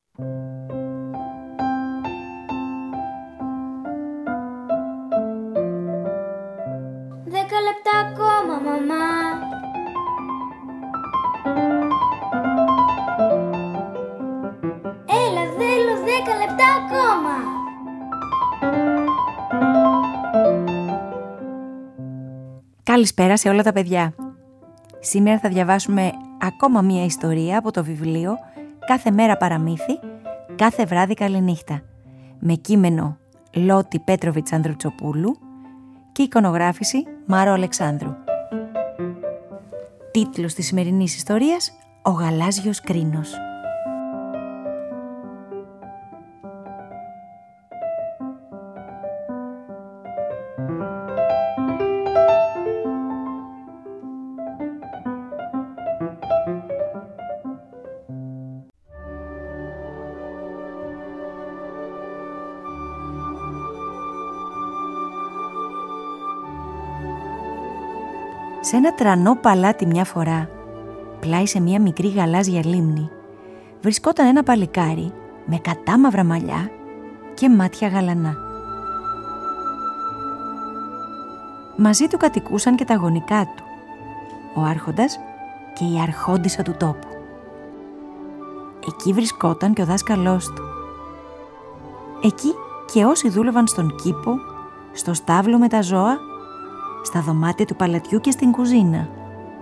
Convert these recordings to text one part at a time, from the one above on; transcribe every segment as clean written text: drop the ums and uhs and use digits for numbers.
Δέκα λεπτά ακόμα, μαμά. Έλα, θέλω 10 λεπτά ακόμα. Καλησπέρα σε όλα τα παιδιά. Σήμερα θα διαβάσουμε ακόμα μία ιστορία από το βιβλίο «Κάθε μέρα παραμύθι, κάθε βράδυ καληνύχτα» με κείμενο Λότη Πέτροβιτς Ανδρουτσοπούλου και εικονογράφηση Μάρο Αλεξάνδρου. Τίτλος της σημερινής ιστορίας «Ο γαλάζιος κρίνος». Σε ένα τρανό παλάτι μια φορά, πλάι σε μια μικρή γαλάζια λίμνη, βρισκόταν ένα παλικάρι με κατάμαυρα μαλλιά και μάτια γαλανά. Μαζί του κατοικούσαν και τα γονικά του, ο άρχοντας και η αρχόντισσα του τόπου. Εκεί βρισκόταν και ο δάσκαλός του. Εκεί και όσοι δούλευαν στον κήπο, στο στάβλο με τα ζώα, στα δωμάτια του παλατιού και στην κουζίνα.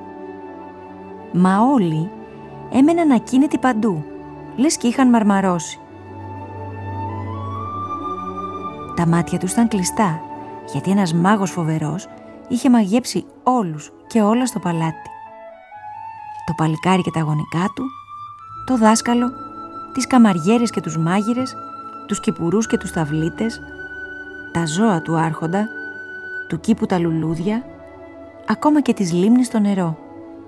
Μα όλοι έμεναν ακίνητοι παντού, λες και είχαν μαρμαρώσει. Τα μάτια τους ήταν κλειστά, γιατί ένας μάγος φοβερός είχε μαγέψει όλους και όλα στο παλάτι. Το παλικάρι και τα γονικά του, το δάσκαλο, τις καμαριέρες και τους μάγειρες, τους κυπουρούς και τους ταυλίτες, τα ζώα του άρχοντα, του κήπου τα λουλούδια, ακόμα και της λίμνης το νερό.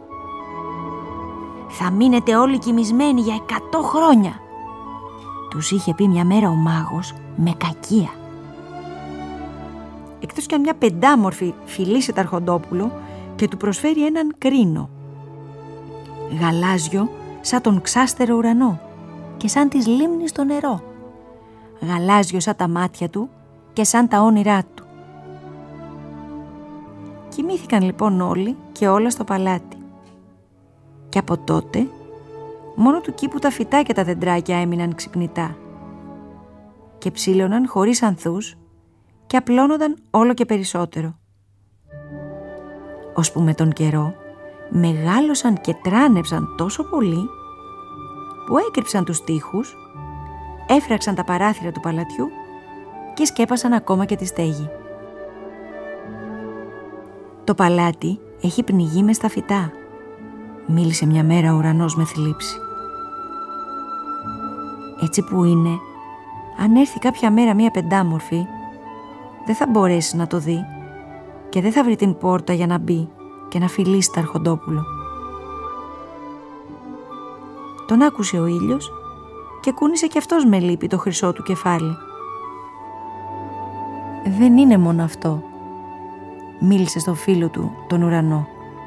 «Θα μείνετε όλοι κοιμισμένοι για 100 χρόνια», τους είχε πει μια μέρα ο μάγος με κακία. Εκτός κι αν μια πεντάμορφη φιλήσει το αρχοντόπουλο και του προσφέρει έναν κρίνο, γαλάζιο σαν τον ξάστερο ουρανό και σαν της λίμνης το νερό, γαλάζιο σαν τα μάτια του και σαν τα όνειρά του. Κοιμήθηκαν λοιπόν όλοι και όλα στο παλάτι. Και από τότε, μόνο του κήπου τα φυτά και τα δεντράκια έμειναν ξυπνητά και ψήλωναν χωρίς ανθούς και απλώνονταν όλο και περισσότερο. Ώσπου με τον καιρό μεγάλωσαν και τράνεψαν τόσο πολύ που έκρυψαν τους τοίχους, έφραξαν τα παράθυρα του παλατιού και σκέπασαν ακόμα και τη στέγη. «Το παλάτι έχει πνιγεί μες στα φυτά», μίλησε μια μέρα ο ουρανός με θλίψη. «Έτσι που είναι, αν έρθει κάποια μέρα μια πεντάμορφη, δεν θα μπορέσει να το δει και δεν θα βρει την πόρτα για να μπει και να φιλήσει το αρχοντόπουλο». Τον άκουσε ο ήλιος και κούνησε κι αυτός με λύπη το χρυσό του κεφάλι. «Δεν είναι μόνο αυτό», μίλησε στον φίλο του, τον ουρανό.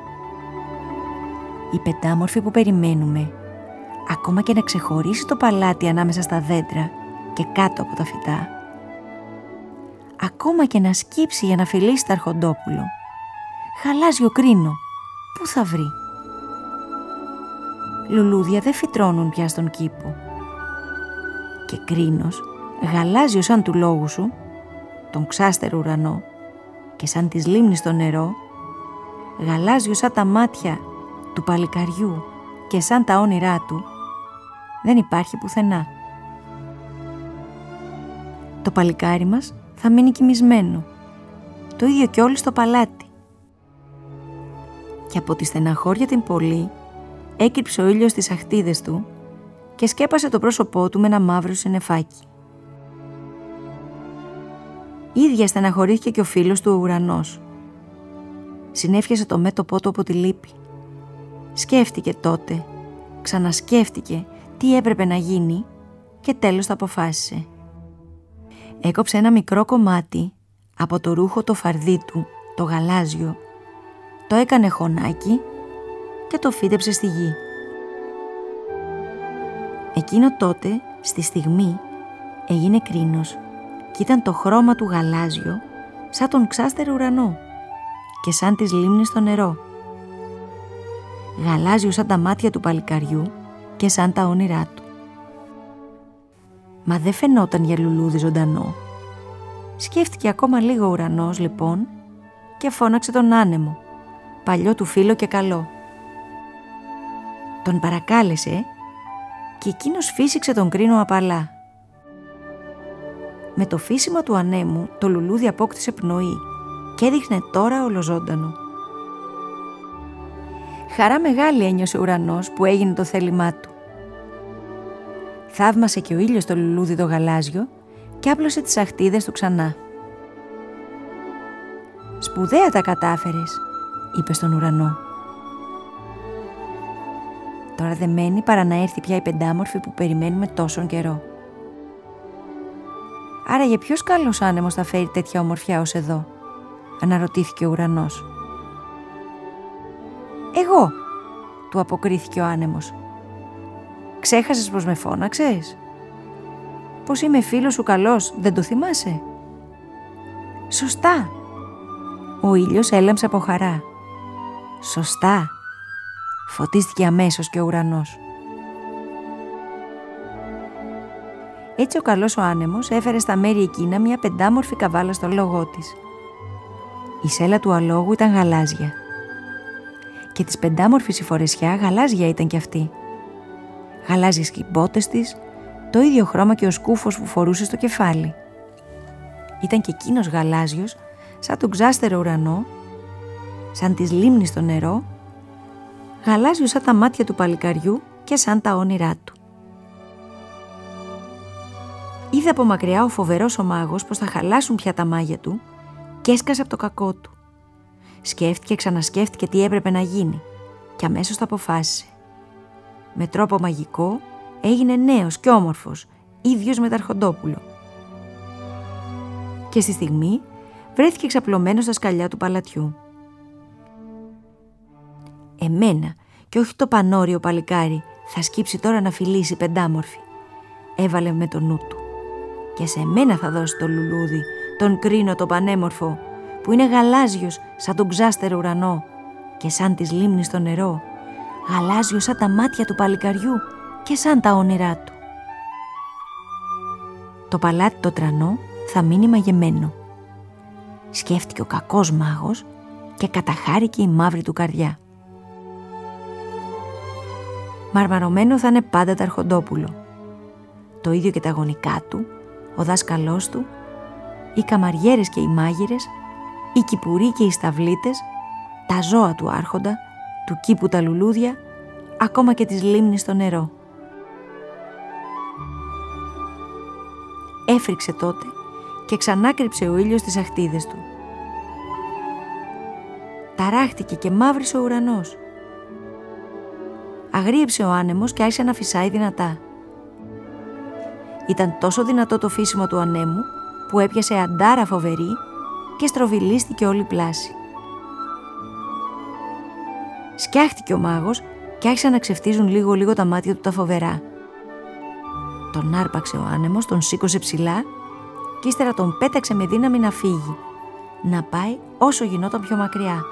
«Η πεντάμορφη που περιμένουμε, ακόμα και να ξεχωρίσει το παλάτι ανάμεσα στα δέντρα και κάτω από τα φυτά, ακόμα και να σκύψει για να φιλήσει το αρχοντόπουλο, γαλάζιο κρίνο, πού θα βρει? Λουλούδια δεν φυτρώνουν πια στον κήπο και κρίνος, γαλάζιο σαν του λόγου σου, τον ξάστερο ουρανό, και σαν της λίμνης το νερό, γαλάζιο σαν τα μάτια του παλικαριού και σαν τα όνειρά του, δεν υπάρχει πουθενά. Το παλικάρι μας θα μείνει κοιμισμένο, το ίδιο κι όλοι στο παλάτι». Και από τη στεναχώρια την πολύ έκρυψε ο ήλιος στις αχτίδες του και σκέπασε το πρόσωπό του με ένα μαύρο συννεφάκι. Ίδια στεναχωρήθηκε και ο φίλος του ο ουρανός. Συνέφιασε το μέτωπό του από τη λύπη. Σκέφτηκε τότε, ξανασκέφτηκε τι έπρεπε να γίνει και τέλος το αποφάσισε. Έκοψε ένα μικρό κομμάτι από το ρούχο το φαρδί του, το γαλάζιο, το έκανε χωνάκι και το φύτεψε στη γη. Εκείνο τότε Στη στιγμή έγινε κρίνος και ήταν το χρώμα του γαλάζιο σαν τον ξάστερο ουρανό και σαν της λίμνης στο νερό. Γαλάζιο σαν τα μάτια του παλικαριού και σαν τα όνειρά του. Μα δεν φαινόταν για λουλούδι ζωντανό. Σκέφτηκε ακόμα λίγο ο ουρανός λοιπόν και φώναξε τον άνεμο, παλιό του φίλο και καλό. Τον παρακάλεσε και εκείνος φύσηξε τον κρίνο απαλά. Με το φύσιμα του ανέμου το λουλούδι απόκτησε πνοή και έδειχνε τώρα ολοζώντανο. Χαρά μεγάλη ένιωσε ο ουρανός που έγινε το θέλημά του. Θαύμασε και ο ήλιος το λουλούδι το γαλάζιο και άπλωσε τις αχτίδες του ξανά. «Σπουδαία τα κατάφερες», είπε στον ουρανό. «Τώρα δεν μένει παρά να έρθει πια η πεντάμορφη που περιμένουμε τόσον καιρό». «Άραγε ποιος καλός άνεμος θα φέρει τέτοια ομορφιά ως εδώ?» αναρωτήθηκε ο ουρανός. «Εγώ», του αποκρίθηκε ο άνεμος. «Ξέχασες πως με φώναξες? Πως είμαι φίλος σου καλός, δεν το θυμάσαι?» «Σωστά», ο ήλιος έλαμψε από χαρά. «Σωστά», φωτίστηκε αμέσως και ο ουρανός. Έτσι ο καλός ο άνεμος έφερε στα μέρη εκείνα μια πεντάμορφη καβάλα στο λογό της. Η σέλα του αλόγου ήταν γαλάζια και της πεντάμορφης η φορεσιά γαλάζια ήταν κι αυτή. Γαλάζιες και οι μπότες της, το ίδιο χρώμα και ο σκούφος που φορούσε στο κεφάλι. Ήταν και εκείνος γαλάζιος σαν τον ξάστερο ουρανό, σαν της λίμνης στο νερό, γαλάζιο σαν τα μάτια του παλικαριού και σαν τα όνειρά του. Είδε από μακριά ο φοβερός ο μάγος πως θα χαλάσουν πια τα μάγια του και έσκασε από το κακό του. Σκέφτηκε, ξανασκέφτηκε τι έπρεπε να γίνει και αμέσως το αποφάσισε. Με τρόπο μαγικό έγινε νέος και όμορφος, ίδιος με τα Αρχοντόπουλο. Και στη στιγμή βρέθηκε ξαπλωμένος στα σκαλιά του παλατιού. «Εμένα και όχι το πανόριο παλικάρι θα σκύψει τώρα να φιλήσει πεντάμορφη», έβαλε με το νου του. «Και σε μένα θα δώσει το λουλούδι, τον κρίνο το πανέμορφο, που είναι γαλάζιος σαν τον ξάστερο ουρανό και σαν της λίμνης στο νερό, γαλάζιο σαν τα μάτια του παλικαριού και σαν τα όνειρά του. Το παλάτι το τρανό θα μείνει μαγεμένο», σκέφτηκε ο κακός μάγος και καταχάρηκε η μαύρη του καρδιά. Μαρμαρωμένο θα είναι πάντα το Αρχοντόπουλο. Το ίδιο και τα γονικά του, ο δάσκαλός του, οι καμαριέρες και οι μάγειρες, οι κυπουροί και οι σταυλίτες, τα ζώα του άρχοντα, του κήπου τα λουλούδια, ακόμα και της λίμνης στο νερό. Έφρυξε τότε και ξανάκρυψε ο ήλιος τις αχτίδες του. Ταράχτηκε και μαύρισε ο ουρανός. Αγρίεψε ο άνεμος και άρχισε να φυσάει δυνατά. Ήταν τόσο δυνατό το φύσιμο του ανέμου που έπιασε αντάρα φοβερή και στροβιλίστηκε όλη η πλάση. Σκιάχτηκε ο μάγος και άρχισαν να ξεφτίζουν λίγο-λίγο τα μάτια του τα φοβερά. Τον άρπαξε ο άνεμος, τον σήκωσε ψηλά και ύστερα τον πέταξε με δύναμη να φύγει, να πάει όσο γινόταν πιο μακριά.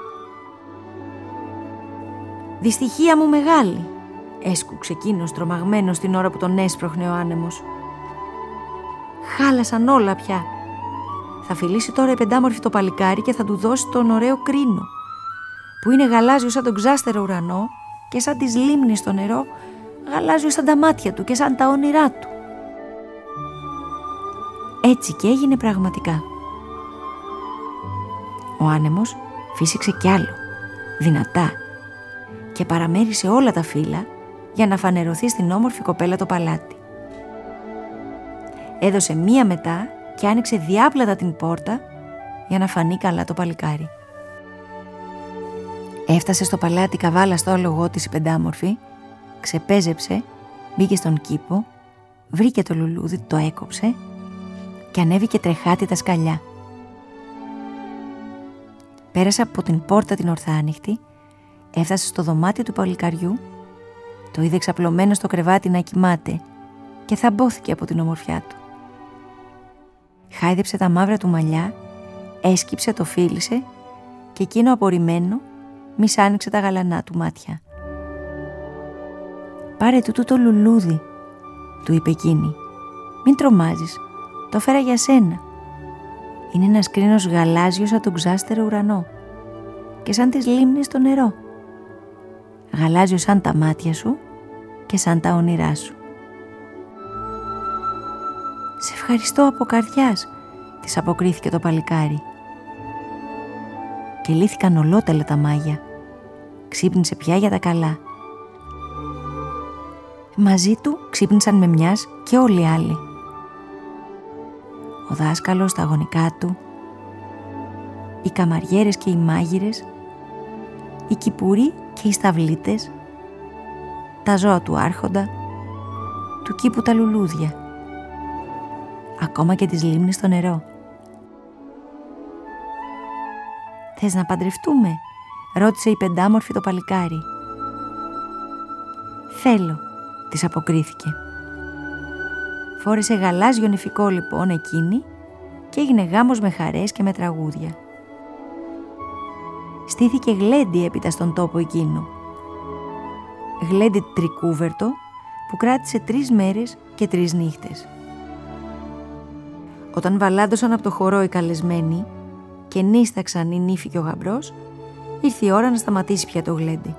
«Δυστυχία μου μεγάλη», έσκουξε εκείνος τρομαγμένος την ώρα που τον έσπροχνε ο άνεμος. «Χάλασαν όλα πια. Θα φιλήσει τώρα η πεντάμορφη το παλικάρι και θα του δώσει τον ωραίο κρίνο, που είναι γαλάζιο σαν τον ξάστερο ουρανό και σαν της λίμνης στο νερό, γαλάζιο σαν τα μάτια του και σαν τα όνειρά του». Έτσι και έγινε πραγματικά. Ο άνεμος φύσηξε κι άλλο, δυνατά, και παραμέρισε όλα τα φύλλα για να φανερωθεί στην όμορφη κοπέλα το παλάτι. Έδωσε μία μετά και άνοιξε διάπλατα την πόρτα για να φανεί καλά το παλικάρι. Έφτασε στο παλάτι καβάλα στο άλογό της η πεντάμορφη, ξεπέζεψε, μπήκε στον κήπο, βρήκε το λουλούδι, το έκοψε και ανέβηκε τρεχάτη τα σκαλιά. Πέρασε από την πόρτα την ορθάνυχτη, έφτασε στο δωμάτιο του παλικαριού, το είδε ξαπλωμένο στο κρεβάτι να κοιμάται και θαμπόθηκε από την ομορφιά του. Χάιδεψε τα μαύρα του μαλλιά, έσκυψε, το φίλησε και εκείνο απορριμμένο μης άνοιξε τα γαλανά του μάτια. «Πάρε τούτο το λουλούδι», του είπε εκείνη. «Μην τρομάζεις, το φέρα για σένα. Είναι ένας κρίνος γαλάζιος σαν τον ξάστερο ουρανό και σαν τις λίμνες στο νερό. Γαλάζιο σαν τα μάτια σου και σαν τα όνειρά σου». «Σε ευχαριστώ από καρδιάς», της αποκρίθηκε το παλικάρι. Και λύθηκαν ολότελα τα μάγια. Ξύπνησε πια για τα καλά. Μαζί του ξύπνησαν με μιας και όλοι οι άλλοι. Ο δάσκαλος, τα αγωνικά του, οι καμαριέρες και οι μάγειρες, οι κυπουροί και οι σταυλίτες, τα ζώα του άρχοντα, του κήπου τα λουλούδια, ακόμα και τις λίμνες στο νερό. «Θες να παντρευτούμε?» ρώτησε η πεντάμορφη το παλικάρι. «Θέλω», της αποκρίθηκε. Φόρεσε γαλάζιο νηφικό λοιπόν εκείνη και έγινε γάμος με χαρές και με τραγούδια. Στήθηκε γλέντι έπειτα στον τόπο εκείνο. Γλέντι τρικούβερτο που κράτησε 3 μέρες και 3 νύχτες. Όταν βαλάντωσαν από το χορό οι καλεσμένοι και νύσταξαν η νύφη και ο γαμπρός, ήρθε η ώρα να σταματήσει πια το γλέντι.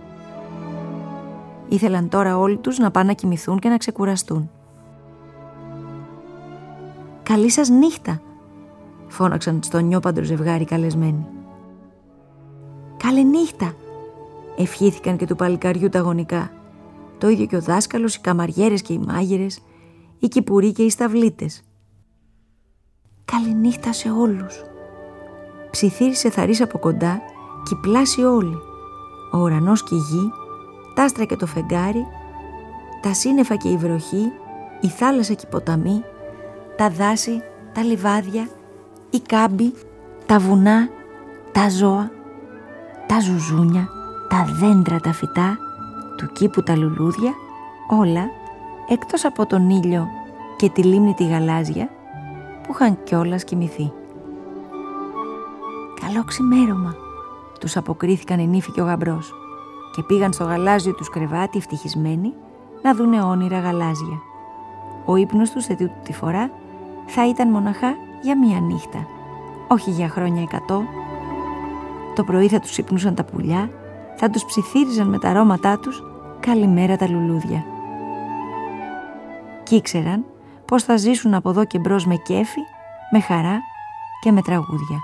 Ήθελαν τώρα όλοι τους να πάνε να κοιμηθούν και να ξεκουραστούν. «Καλή σας νύχτα», φώναξαν στο νιόπαντρο ζευγάρι καλεσμένοι. «Καλή νύχτα», ευχήθηκαν και του παλικαριού τα αγωνικά. Το ίδιο και ο δάσκαλος, οι καμαριέρες και οι μάγειρες, οι κυπουροί και οι σταυλίτες. «Καλή νύχτα σε όλους», ψιθύρισε θαρής από κοντά κι οι πλάσοι όλοι, ο ουρανός και η γη, τα άστρα και το φεγγάρι, τα σύννεφα και η βροχή, η θάλασσα και οι ποταμοί, τα δάση, τα λιβάδια, οι κάμποι, τα βουνά, τα ζώα, τα ζουζούνια, τα δέντρα τα φυτά, του κήπου τα λουλούδια, όλα εκτός από τον ήλιο και τη λίμνη τη γαλάζια που είχαν κιόλας κοιμηθεί. «Καλό ξημέρωμα», τους αποκρίθηκαν η νύφη και ο γαμπρός και πήγαν στο γαλάζιο τους κρεβάτι ευτυχισμένοι να δούνε όνειρα γαλάζια. Ο ύπνος τους τη φορά θα ήταν μοναχά για 1 νύχτα, όχι για χρόνια 100. Το πρωί θα τους ξυπνούσαν τα πουλιά, θα τους ψιθύριζαν με τα αρώματά τους «Καλημέρα τα λουλούδια». Κι ήξεραν πως θα ζήσουν από εδώ και μπρος με κέφι, με χαρά και με τραγούδια.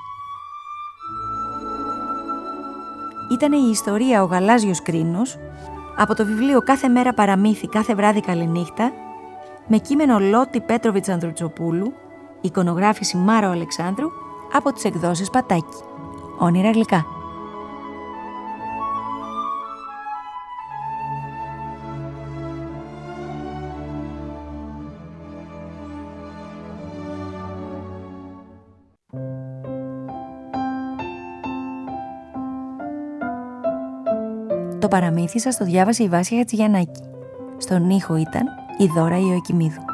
Ήτανε η ιστορία «Ο γαλάζιος κρίνος» από το βιβλίο «Κάθε μέρα παραμύθι, κάθε βράδυ καληνύχτα», με κείμενο Λότη Πέτροβιτς Ανδρουτσοπούλου, εικονογράφηση Μάρο Αλεξάνδρου από τις εκδόσεις Πατάκη. Όνειρα γλυκά. Το παραμύθι σας το διάβασε η Βάσια Χατζηγιαννάκη. Στον ήχο ήταν η Δώρα Ιωακημίδου.